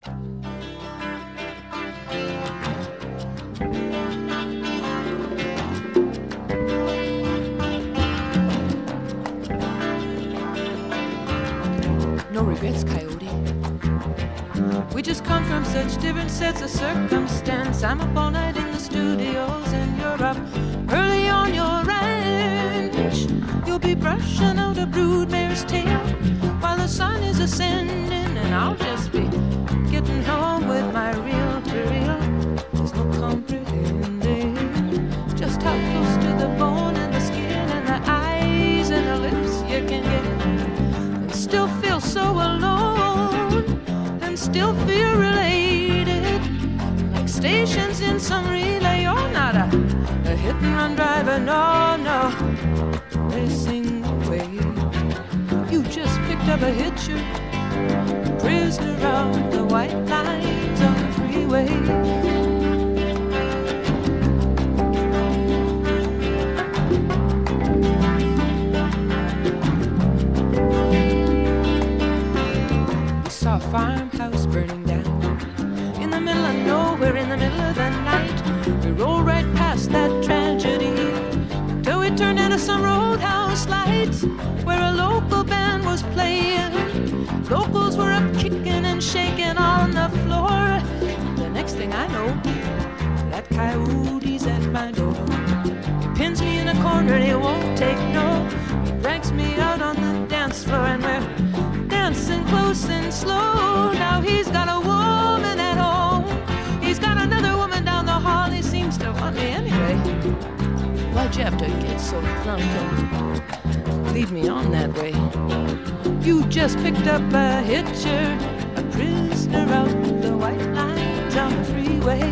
No regrets, Coyote. We just come from such different sets of circumstance. I'm up all night in the studios and you're up early on your ranch. You'll be brushing out a broodmare's tail while the sun is ascending, and I'll just be getting home with my reel-to-reel. There's no comprehending just how close to the bone and the skin and the eyes and the lips you can get, and still feel so alone, and still feel related, like stations in some relay. You're not a hit-and-run driver, no, no, racing away. You just picked up a hitcher, prisoner of the white lines on the freeway. A farmhouse burning down in the middle of nowhere, in the middle of the night. We rolled right past that tragedy till we turned into some roadhouse lights where a local band was playing. Locals were up kicking and shaking on the floor. The next thing I know, that coyote's at my door. He pins me in a corner and he won't take no. He drags me out on the dance floor and we're dancing close and slow. Now he's got a woman at home, he's got another woman down the hall. He seems to want me anyway. Why'd you have to get so drunk and lead me on that way? You just picked up a hitcher, a prisoner out the white lines on the freeway.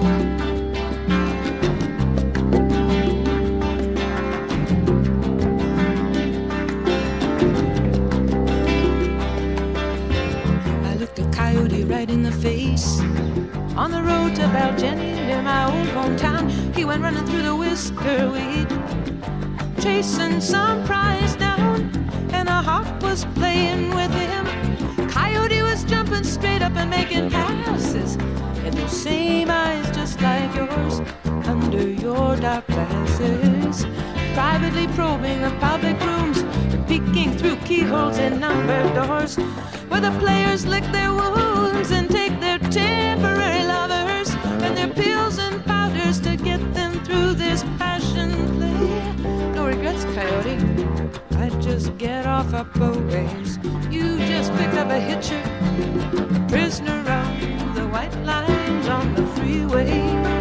Right in the face on the road to Baljenny near my old hometown. He went running through the whisker weed, chasing some prize down, and a hawk was playing with him. Coyote was jumping straight up and making passes, and those same eyes just like yours under your dark glasses, privately probing the public rooms, peeking through keyholes in numbered doors where the players lick their wounds and take their temporary lovers and their pills and powders to get them through this passion play. No regrets, Coyote, I just get off up a ways. You just picked up a hitcher, a prisoner on the white lines on the freeway.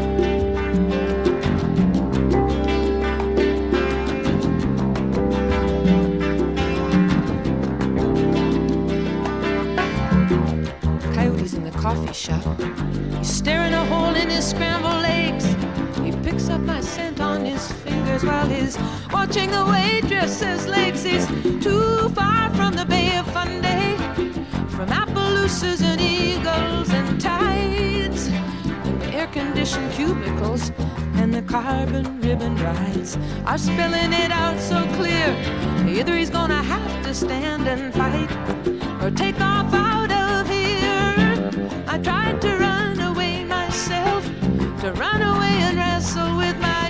Coffee shop. He's staring a hole in his scrambled eggs. He picks up my scent on his fingers while he's watching the waitress's legs. He's too far from the Bay of Fundy, from Appaloosas and eagles and tides, and the air-conditioned cubicles and the carbon ribbon rides are spelling it out so clear. Either he's gonna have to stand and fight or take off out of here. I tried to run away myself, to run away and wrestle with my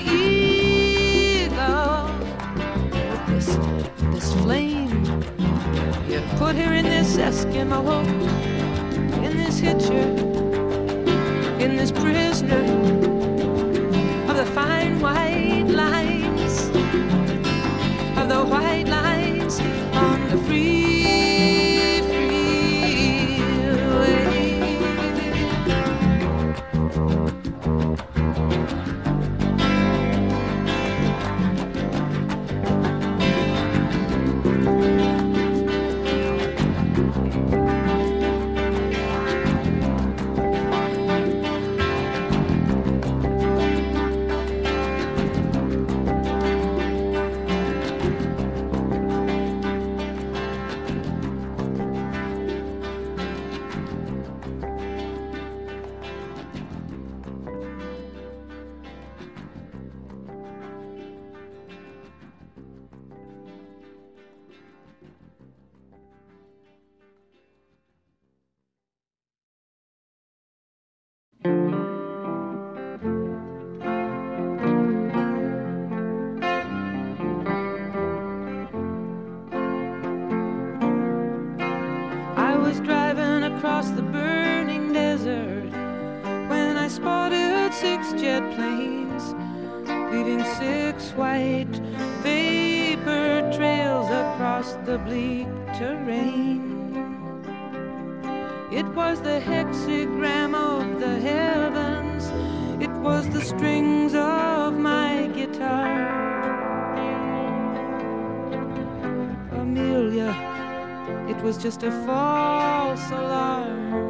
ego. With this flame you put here in this Eskimo, in this hitcher, in this prisoner of the fine white lines, of the white lines on the freeway. 6 jet planes, leaving 6 white vapor trails across the bleak terrain. It was the hexagram of the heavens, it was the strings of my guitar. Amelia, it was just a false alarm.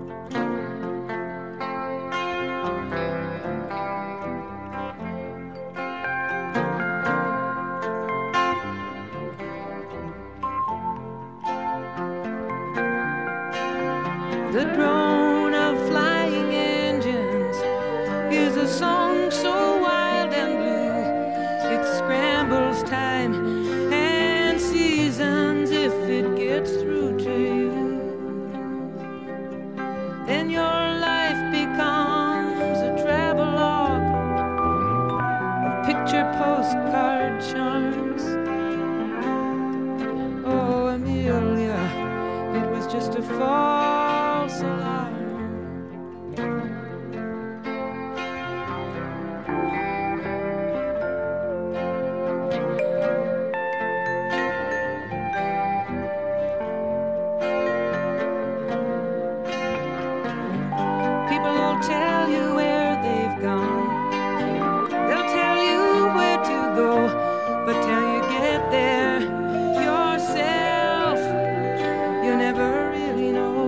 The drone of flying engines is a song so wild and blue. It scrambles time and seasons if it gets through to you. Then your life becomes a travelogue of picture postcard charms. Oh, Amelia, it was just a false alarm. People will tell you where they've gone, they'll tell you where to go, but till you get there yourself, you never really know.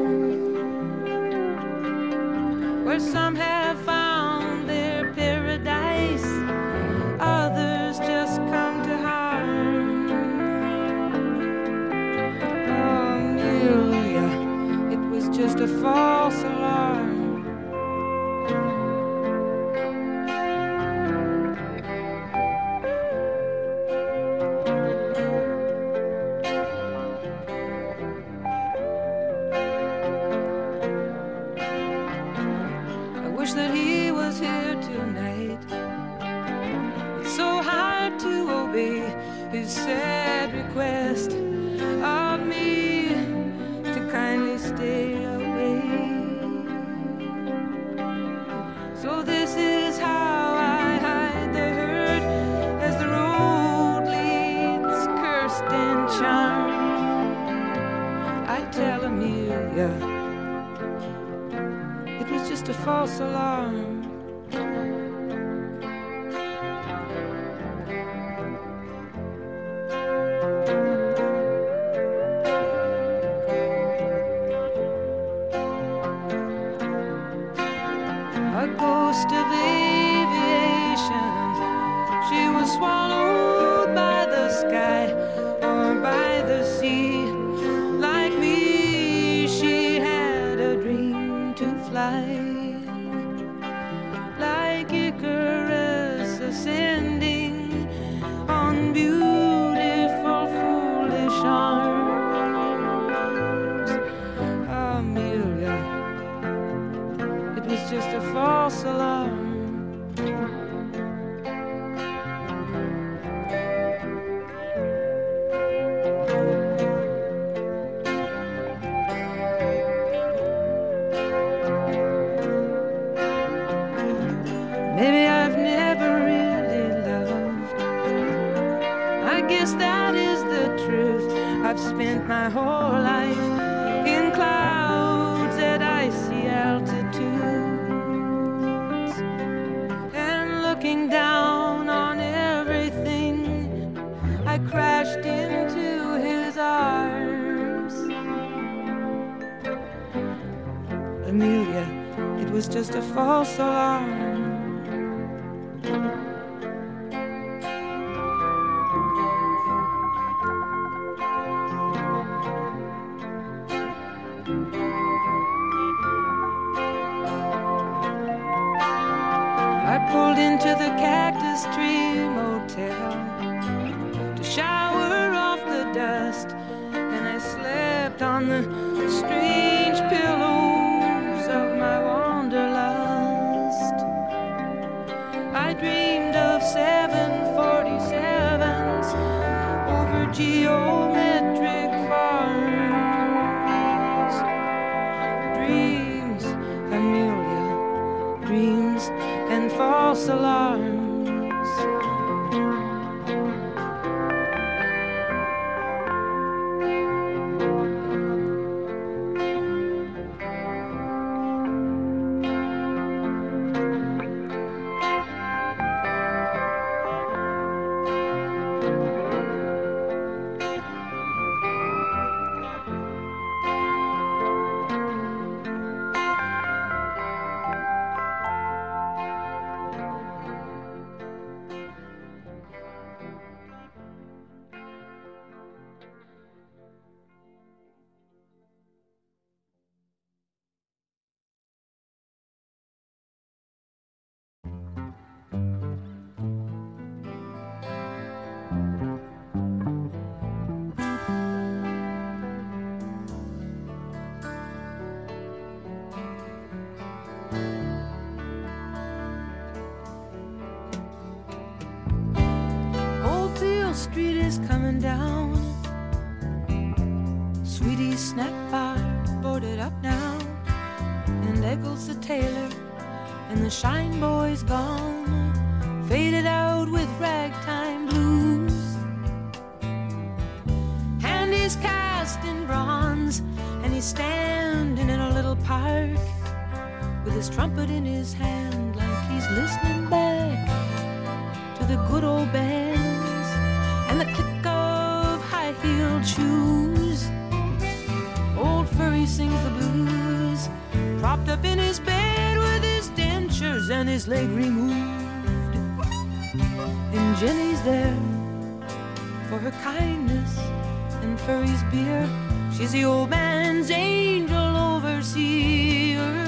Where some have found their paradise, others just come to harm. Oh, Amelia, it was just a false alarm. Wish that he was here tonight. It's so hard to obey his sad request of me to kindly stay away. So this is how I hide the hurt as the road leads cursed and charmed. I tell Amelia it was just a false alarm. A ghost of aviation, she was swallowed by the sky or by the sea. Like me, she had a dream to fly, like Icarus ascending on beautiful foolish arms. Amelia, it was just a false alarm. Maybe I've never really loved. I guess that is the truth. I've spent my whole life in clouds at icy altitudes, and looking down on everything, I crashed into his arms. Amelia, it was just a false alarm. I pulled into the Cactus Tree Motel to shower off the dust, and I slept on the strange pillows of my wanderlust. I dreamed of 747s over geometric farms. Dreams, Amelia, dreams false alarms. Street is coming down. Sweetie's snack bar boarded up now, and Eccles the tailor and the Shine Boy's gone, faded out with ragtime blues. And he's cast in bronze, and he's standing in a little park with his trumpet in his hand, like he's listening back to the good old bands and the click of high-heeled shoes. Old Furry sings the blues, propped up in his bed with his dentures and his leg removed. And Jenny's there for her kindness and Furry's beer. She's the old man's angel overseer.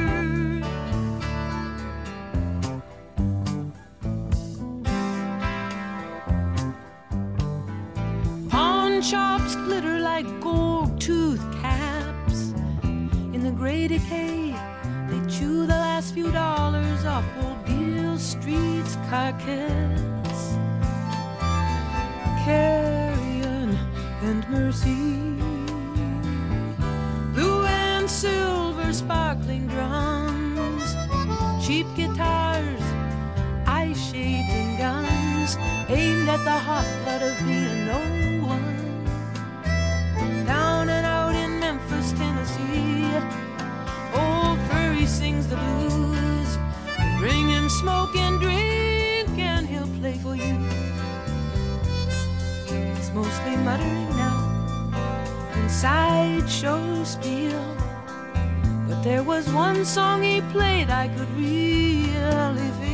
Chops glitter like gold tooth caps. In the gray decay, they chew the last few dollars off old Beale Street's carcass. Carrion and Mercy, blue and silver sparkling drums, cheap guitars, eye-shading guns, aimed at the hot blood of being no one. Down and out in Memphis, Tennessee, old Furry sings the blues. Bring him smoke and drink and he'll play for you. It's mostly muttering now and sideshow spiel, but there was one song he played I could really feel.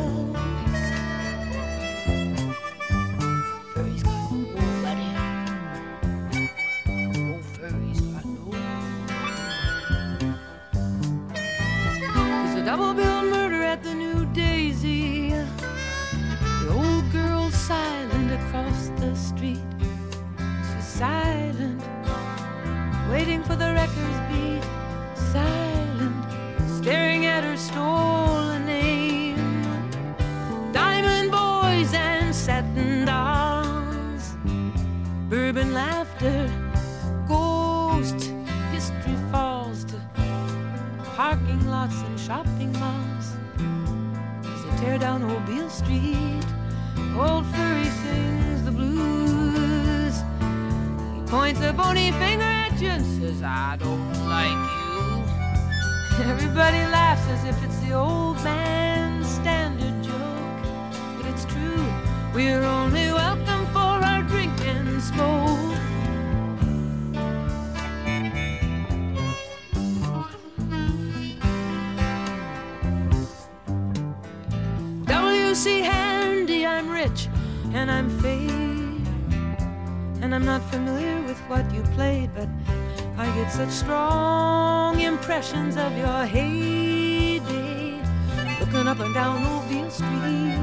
Double-billed murder at the New Daisy. The old girl's silent across the street. She's silent, waiting for the wrecker's beat. Silent, staring at her stolen name. Diamond boys and satin dolls, bourbon laughter, ghost history falls to parking lots and shopping malls. As they tear down old Beale Street, old Furry sings the blues. He points a bony finger at you and says, I don't like you. Everybody laughs as if it's the old man's standard joke, but it's true, we're only welcome for our drink and smoke. See, Handy, I'm rich and I'm fair, and I'm not familiar with what you played, but I get such strong impressions of your heyday, looking up and down old Beale Street.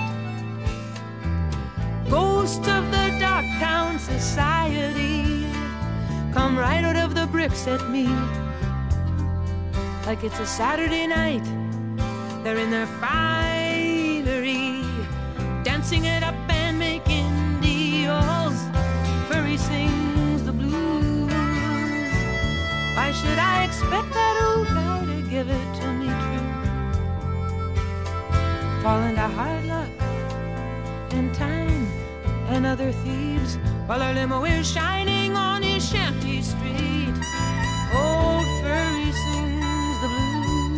Ghost of the Darktown Society come right out of the bricks at me, like it's a Saturday night. They're in their finery, dancing it up and making deals. Furry sings the blues. Why should I expect that old guy to give it to me true? fall into hard luck and time and other thieves, while our limo is shining on his shanty street. Old Furry sings the blues.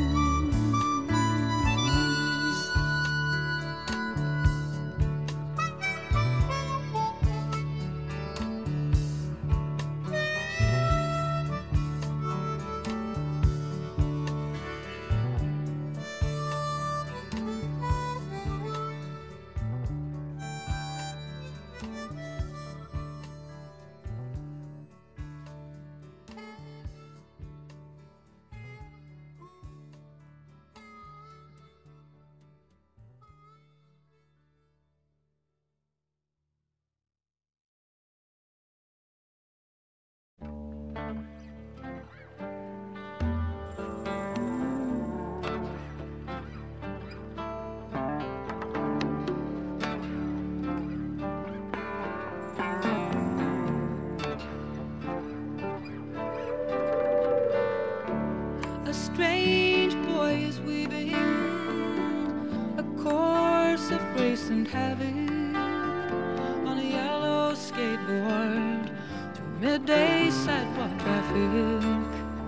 Strange boy is weaving a course of grace and havoc on a yellow skateboard through midday sidewalk traffic.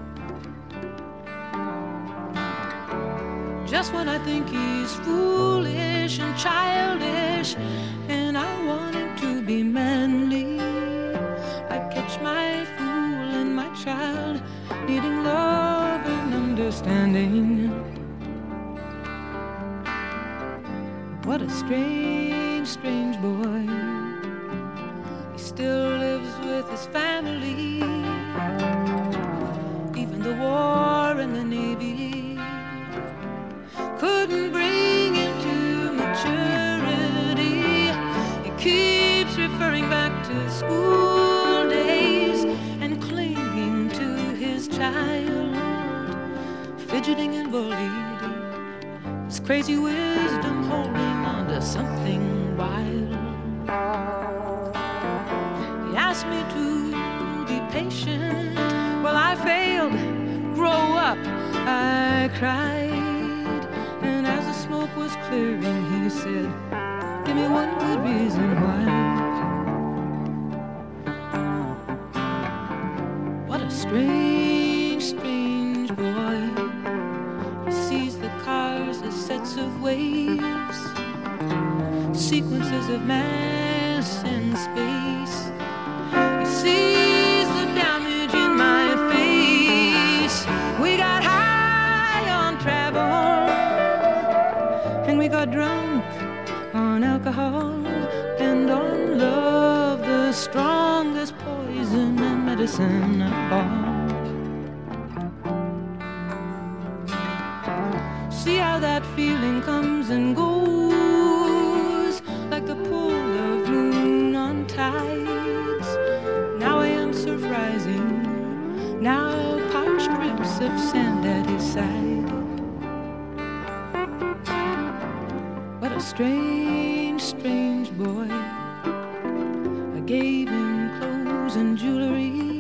Just when I think he's foolish and childish and I want him to be manly, I catch my fool and my child needing love and understanding. What a strange, strange boy. He still lives with his family. Even the war and the Navy couldn't bring him to maturity. He keeps referring back to school days and clinging to his child, fidgeting and bullied, his crazy wisdom holding on to something wild. He asked me to be patient. Well, I failed. Grow up, I cried. And as the smoke was clearing, he said, give me one good reason why. What a strange, strange boy. He sees the cars as sets of waves, sequences of mass and space. He sees the damage in my face. We got high on travel, and we got drunk on alcohol and on love, the strongest poison and medicine of all. See how that feeling comes and goes, like the pull of moon on tides. Now I am surf rising, now parched ribs of sand at his side. What a strange, strange boy. I gave him clothes and jewelry,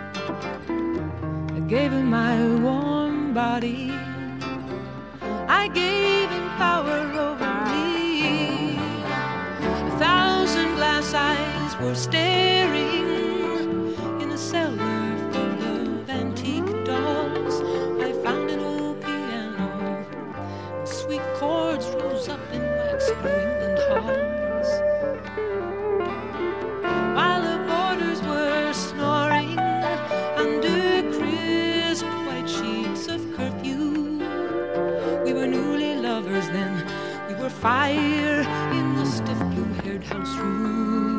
I gave him my warm body, I gave him power over me. 1,000 glass eyes were staring in a cellar full of antique dolls. I found an old piano, and sweet chords rose up in wax New England halls. While the boarders were snoring under crisp white sheets of curfew, we were newly lovers then. We were fire in the stiff blue-haired house rules.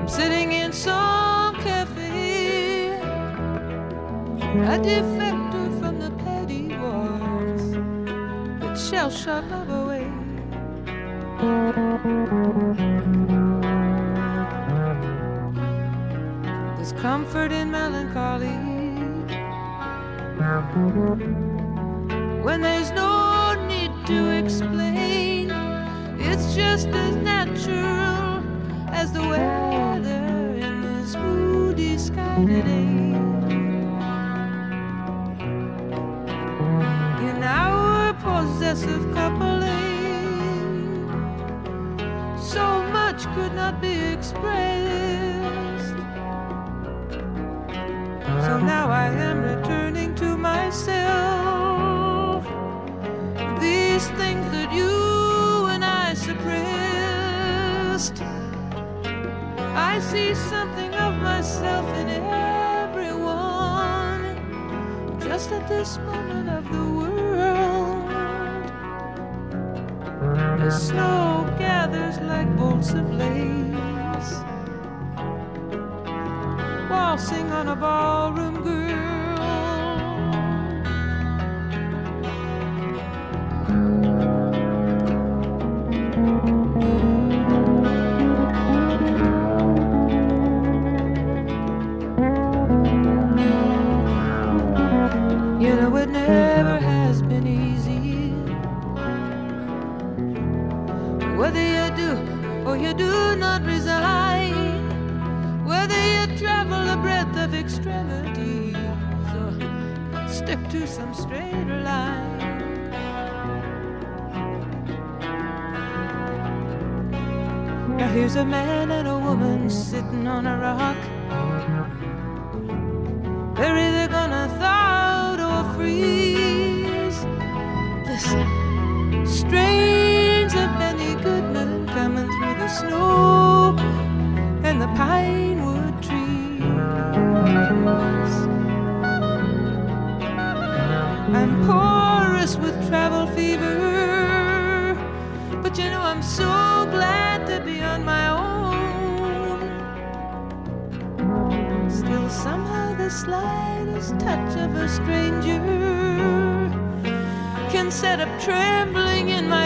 I'm sitting in some cafe, a defector from the petty wars that shall shut love away. There's comfort in melancholy when there's no need to explain. It's just as natural as the weather in this moody sky today. In our possessive coupling, so much could not be expressed. So now I am returning to myself, these things that you and I suppressed. I see something of myself in everyone, just at this moment of the world. The snow gathers like bolts of lace, waltzing on a ballroom girl. You know it never has been easy, whether you do or you do not resign, whether you travel the breadth of extremities or stick to some straighter line. Now here's a man and a woman sitting on a rock. They're either gonna thaw out or freeze. Listen, strains of Benny Goodman coming through the snow and the pine wood trees. I'm porous with travel fever, but you know I'm so glad to be on my own. Still somehow the slightest touch of a stranger can set up trembling in my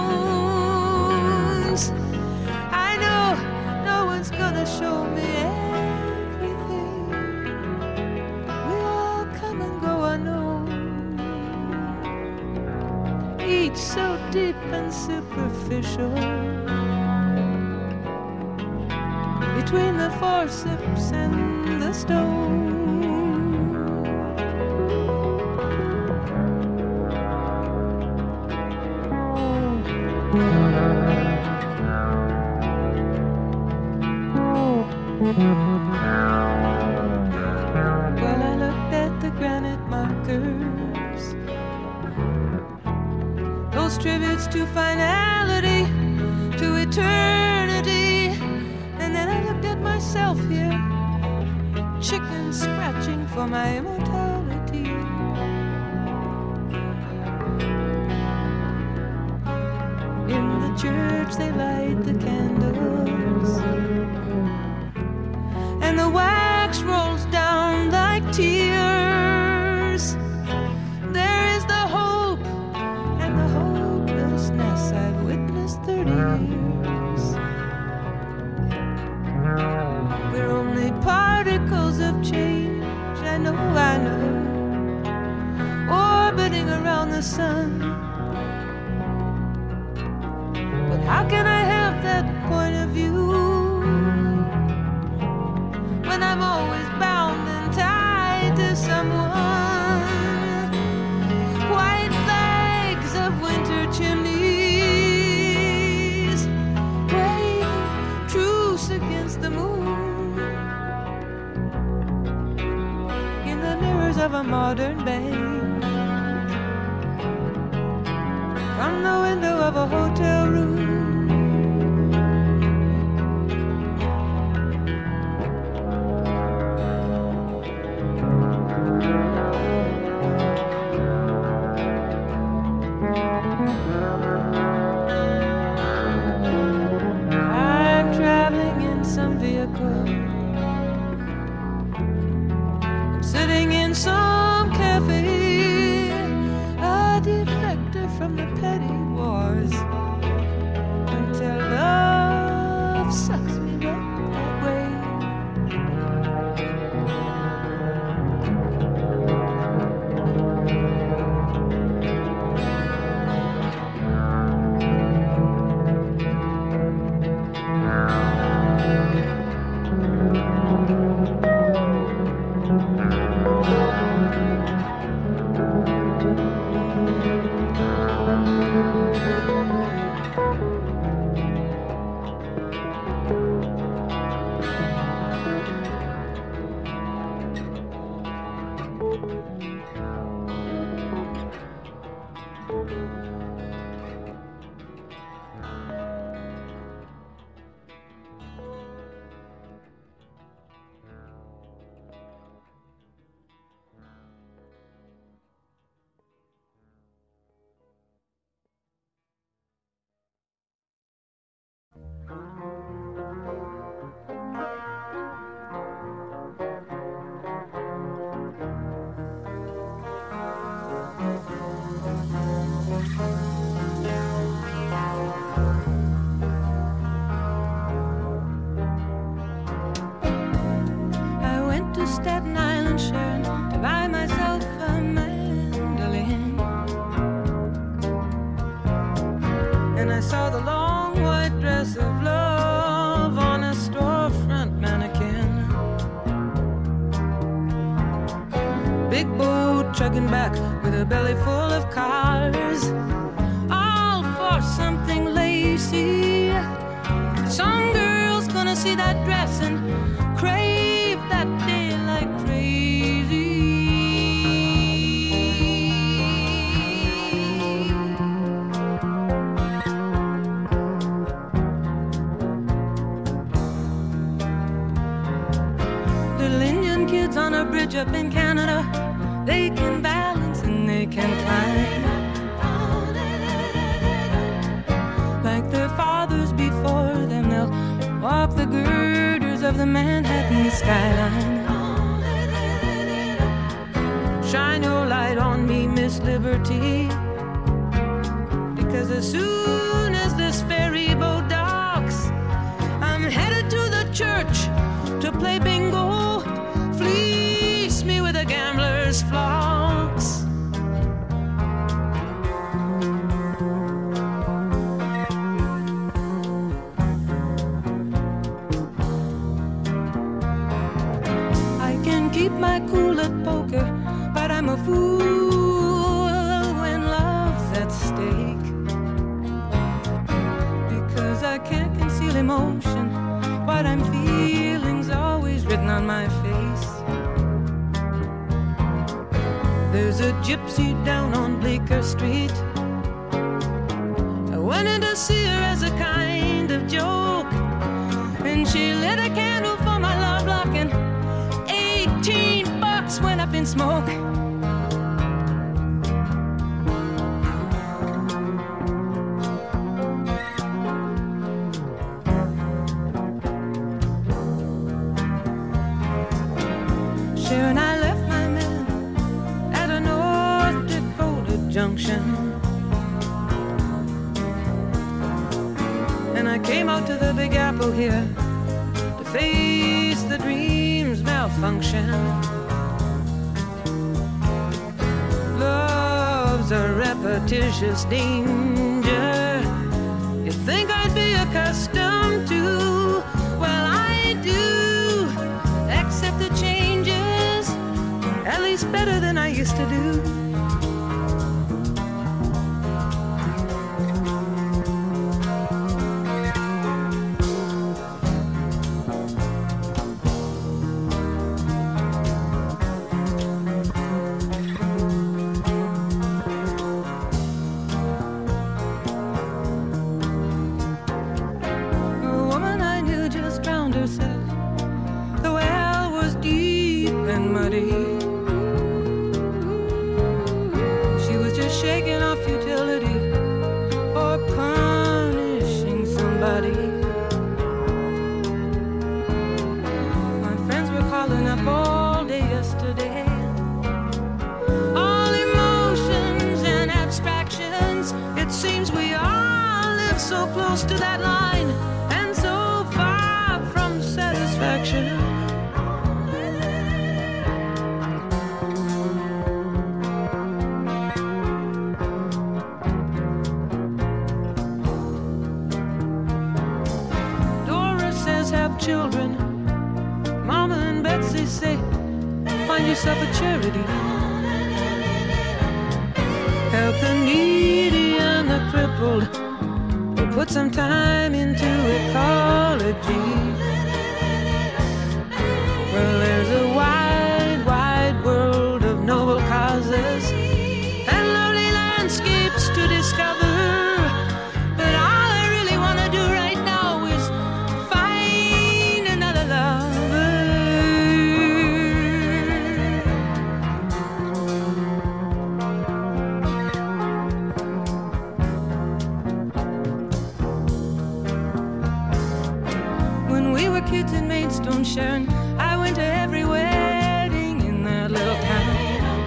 bones. I know no one's gonna show me everything. We all come and go unknown, each so deep and superficial, between the forceps and the stone. Well, I looked at the granite markers, those tributes to finality, to eternity, and then I looked at myself here, chicken scratching for my immortality. In the church they light the candles, and the wax rolls down like tears. There is the hope and the hopelessness I've witnessed 30 years. We're only particles of change, I know, orbiting around the sun. But how can I have that point of view when I'm always bound and tied to someone? White flags of winter chimneys, praying truce against the moon, in the mirrors of a modern bank, from the window of a hotel room. I'm traveling in some vehicle I'm sitting in some cafe, a defector from the petty wars, until love sucks me right that way. Staten Island, Sharon, to buy myself a mandolin. And I saw the long white dress of love on a storefront mannequin. Big boat chugging back with a belly full of cars, all for something lacy. Some girl's gonna see that dress and crave that day like crazy. Little Indian kids on a bridge up in Canada, they can balance and they can climb like their fathers before them. They'll walk the girders of the Manhattan skyline. Shine your light on me, Miss Liberty, because as soon as this ferry boat docks, I'm headed to the church to play bingo. Fleece me with a gambler's flocks. Keep my cool at poker, but I'm a fool when love's at stake, because I can't conceal emotion. What I'm feeling's always written on my face. There's a gypsy down on Bleecker Street. I went in to see her as a kind of joke, and she lit a candle for my love lock, and $18 went up in smoke. Sharon, I left my man at a North Dakota junction, and I came out to the Big Apple here to face the dream's malfunction. Love's a repetitious danger. You think I'd be accustomed to? Well, I do accept the changes, at least better than I used to do. The well was deep and muddy. She was just shaking off futility or punishing somebody. close to that line and so far from satisfaction. Dora says have children. Mama and Betsy say find yourself a charity. Help the needy and the crippled, or put some time into ecology. Well, there's a wide, wide world of noble causes and lovely landscapes to discover. But all I really want to do right now is find another lover. When we were kids in Maidstone, Sharon, I went to every wedding in that little town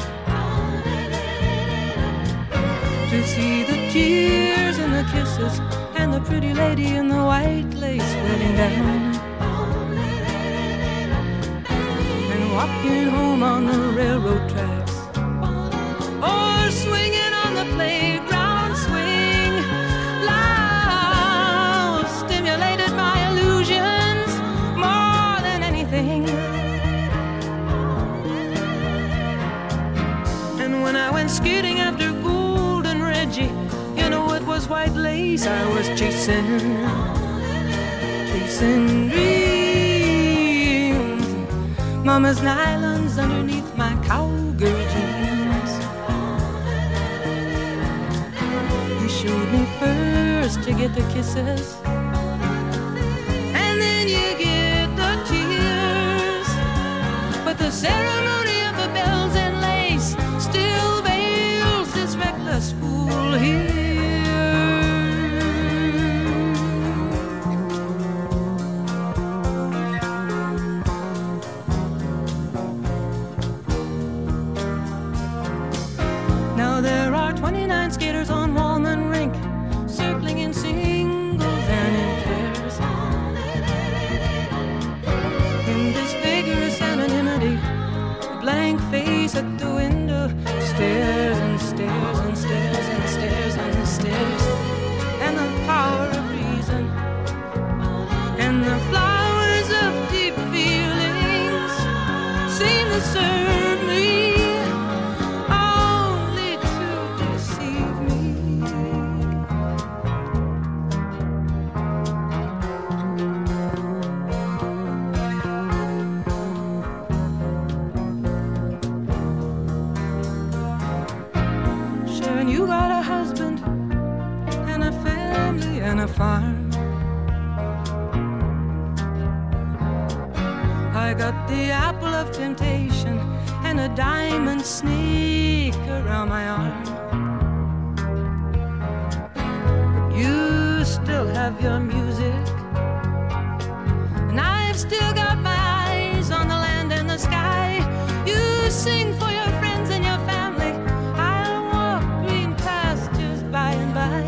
to see the tears and the kisses and the pretty lady in the white lace wedding gown, and walking home on the railroad tracks or swinging on the playground swing. Love stimulated my illusions more than anything. And when I went skating after Golden Reggie, you know it was white lace I was chasing dreams. Mama's nylons underneath my cowgirl jeans. You showed me first to get the kisses, and then you get the tears. But the ceremony of the bells and lace still veils this reckless fool here. Now there are 29 skaters on Walman Rink, circling in singles and in pairs. In this vigorous anonymity, the blank face at the window stares and stares and stares and stares and stares. And the power of reason and the flowers of deep feelings seem to serve me only to deceive me. Sharon, you got a husband and a family and a farm. I got the apple of temptation and a diamond snake around my arm. But you still have your music, and I've still got my eyes on the land and the sky. You sing for your friends and your family. I'll walk green pastures by and by.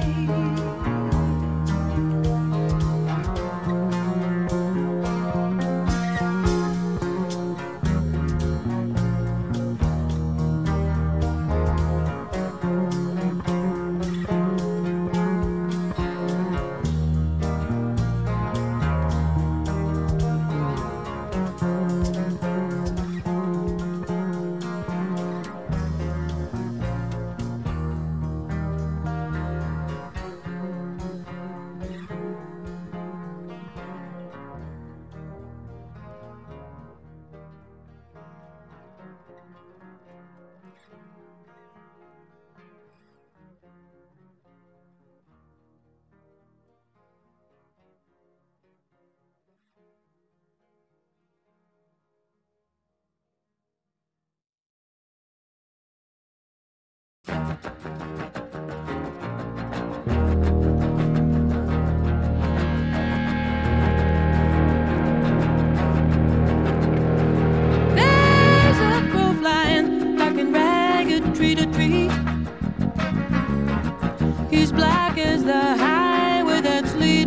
He's black as the highway that's leaving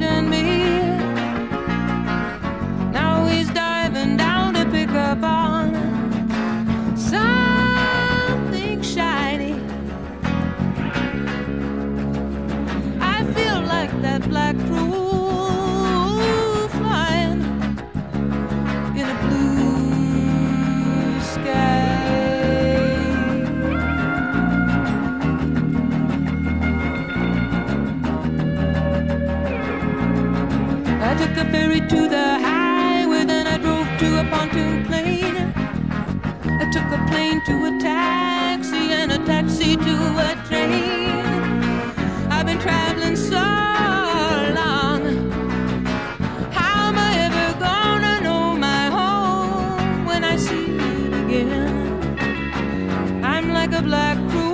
to a pontoon plane. I took a plane to a taxi and a taxi to a train. I've been traveling so long. How am I ever gonna know my home when I see it again? I'm like a black crow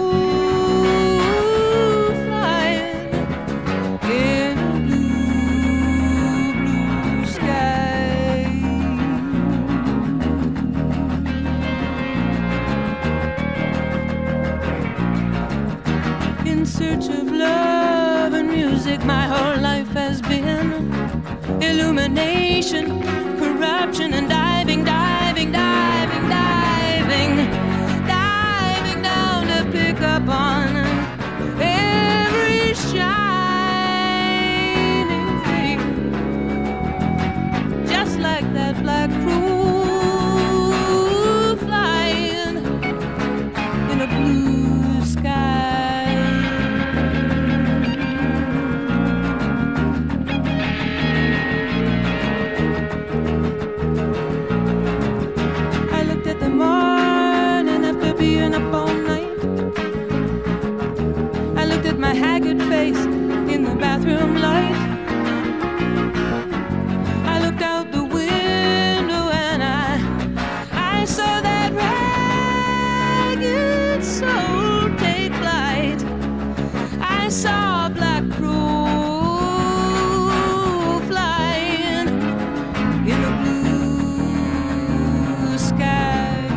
flying in a blue, blue sky. In search of love and music, my whole life has been illumination, corruption, and diving, diving, diving, diving, diving down to pick up on every shining thing, just like that black crow flying in a blue sky. Up all night, I looked at my haggard face in the bathroom light. I looked out the window and I saw that ragged soul take flight. I saw a black crow flying in a blue sky.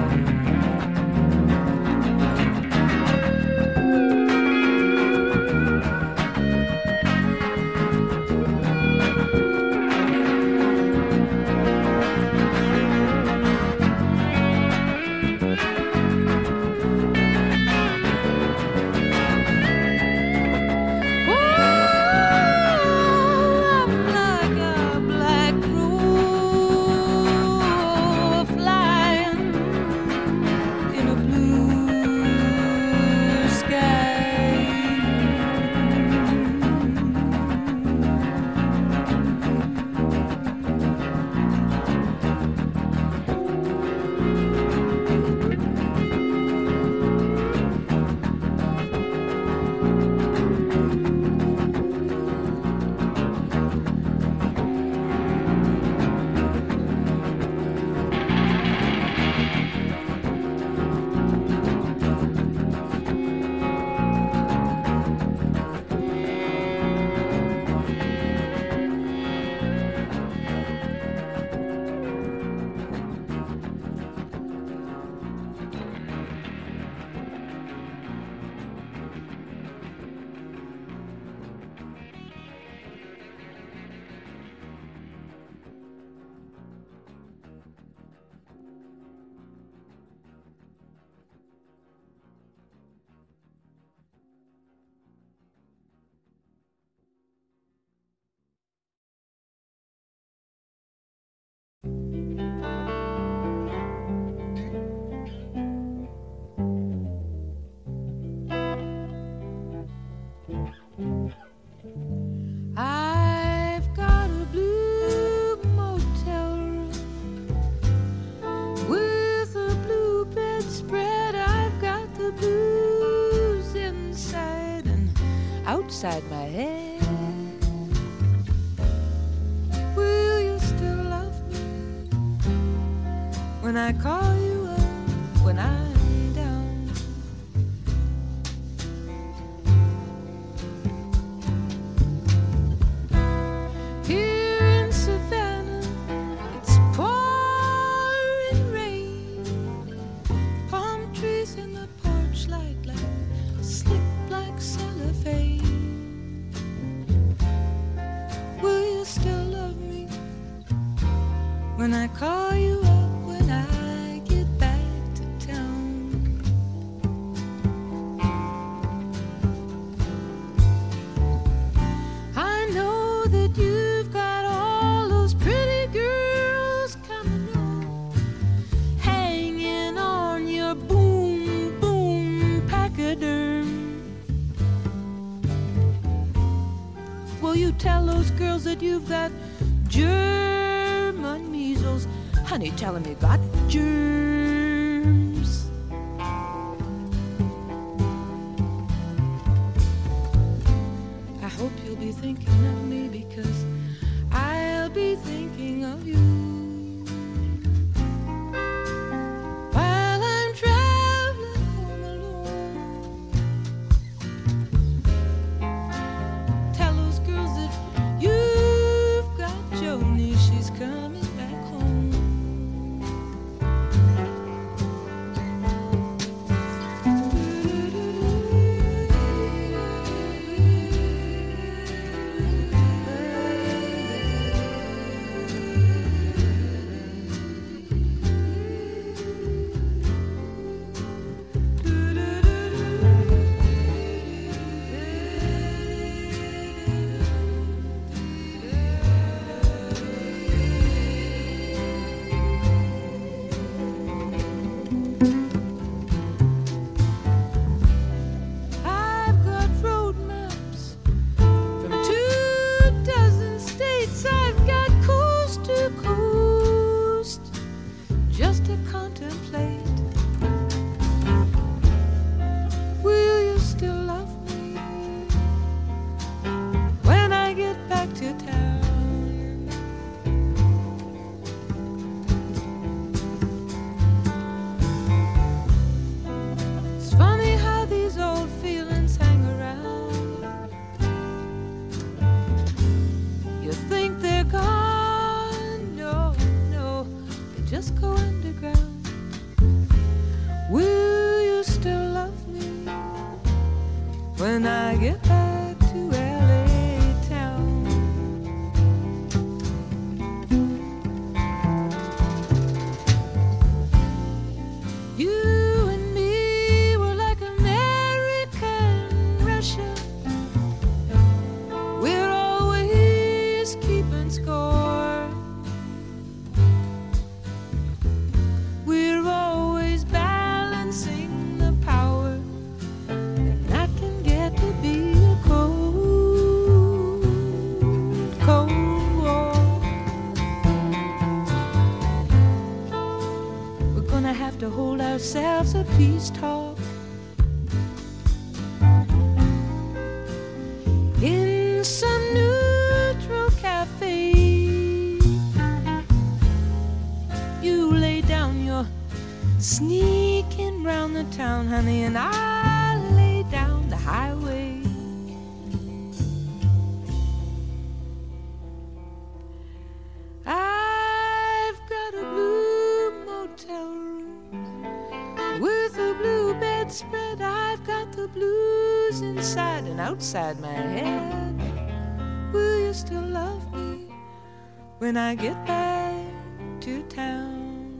I've got a blue motel room with a blue bedspread. I've got the blues inside and outside my head. Will you still love me when I call you up when I'm down? When I call you up when I get back to town. I know that you've got all those pretty girls coming on, hanging on your boom, boom pachyderm. Will you tell those girls that you've got German measles, Honey, tell him you got germs. I hope you'll be thinking of me because I'll be thinking of you. When I get back to LA town, you and me were like America and Russia. We're always keeping score. We're always balancing the power. Be a cold, cold war. We're gonna have to hold ourselves a peace talk in some neutral cafe. You lay down your sneaking round the town, honey, and I lay down the highway. I've got a blue motel room with a blue bedspread. I've got the blues inside and outside my head. Will you still love me when I get back to town?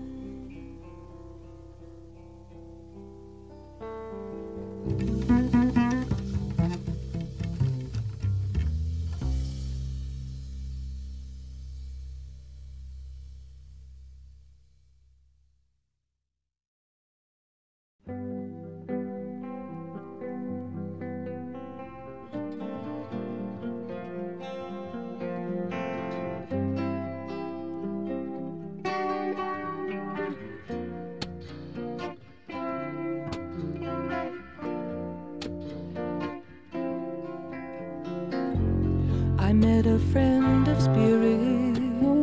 I met a friend of spirit.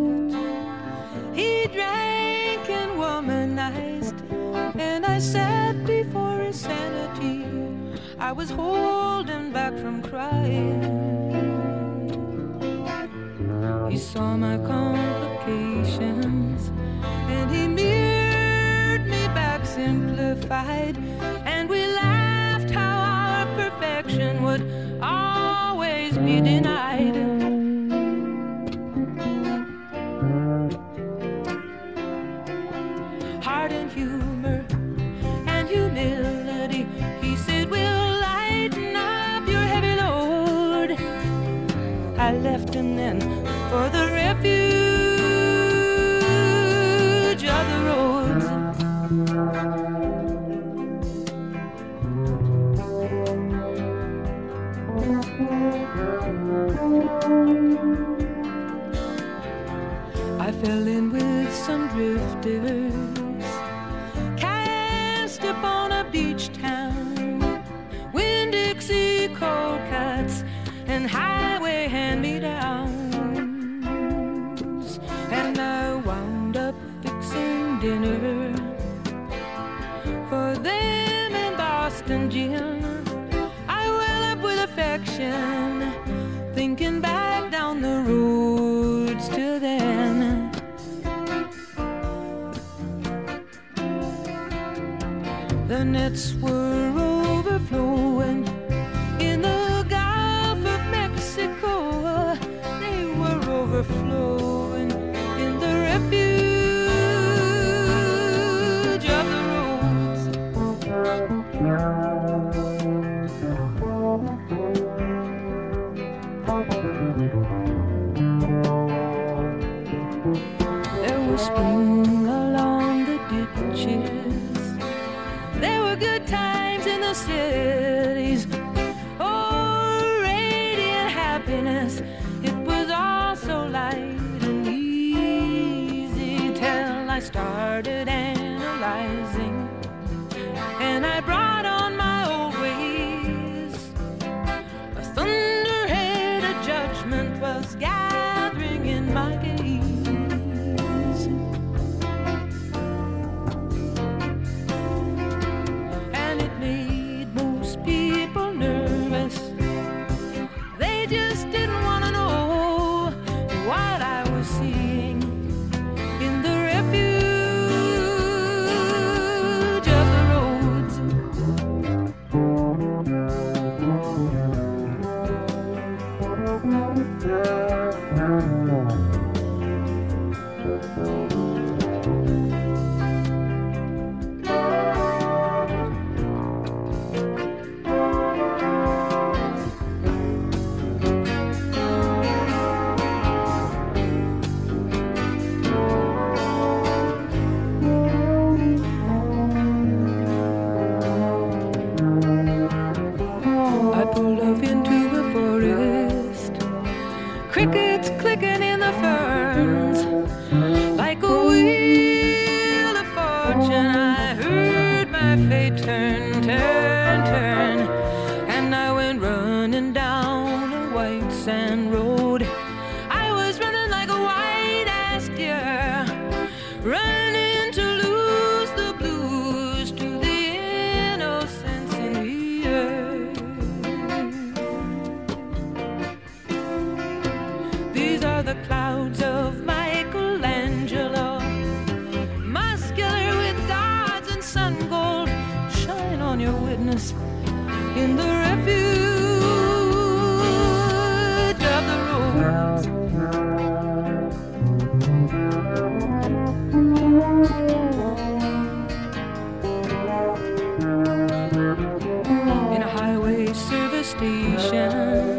He drank and womanized, and I sat before his sanity. I was holding back from crying. He saw my complications, and he mirrored me back simplified, and we laughed how our perfection would always be denied. Heart and humor and humility, he said, will lighten up your heavy load. I left him then for the refuge of the roads. I fell in with some drift years, cast upon a beach town, Winn-Dixie cold cuts and highway hand-me-downs. And I wound up fixing dinner for them in Boston gin. I well up with affection, thinking back down the roads till then. The nets were overflowing in the Gulf of Mexico. They were overflowing in the refuge of the roads. There was spring along the ditches. There were good times in the cities. Oh, radiant happiness. It was all so light and easy till I started analyzing, and I brought on my old ways. A thunderhead of judgment was gathering in my gaze. Crickets clicking in the ferns, like a wheel of fortune. I heard my fate turn, turn, turn, and I went running down a white sand road. I was running like a white-ass deer, running to lose the blues to the innocence in the earth. The clouds of Michelangelo, muscular with gods and sun gold, shine on your witness in the refuge of the roads. In a highway service station,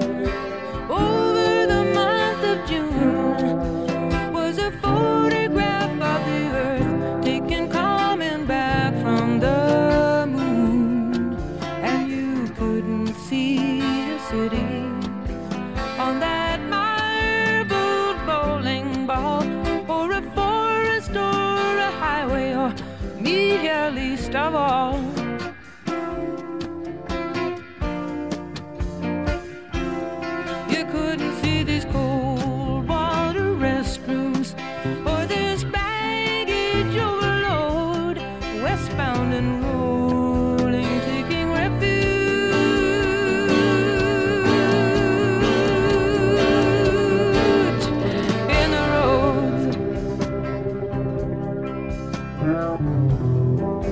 was a photograph of the earth taken coming back from the moon, and you couldn't see a city on that marbled bowling ball, or a forest, or a highway, or me here least of all. You couldn't see these cold water restrooms, or this baggage overload, westbound and rolling, taking refuge in the roads.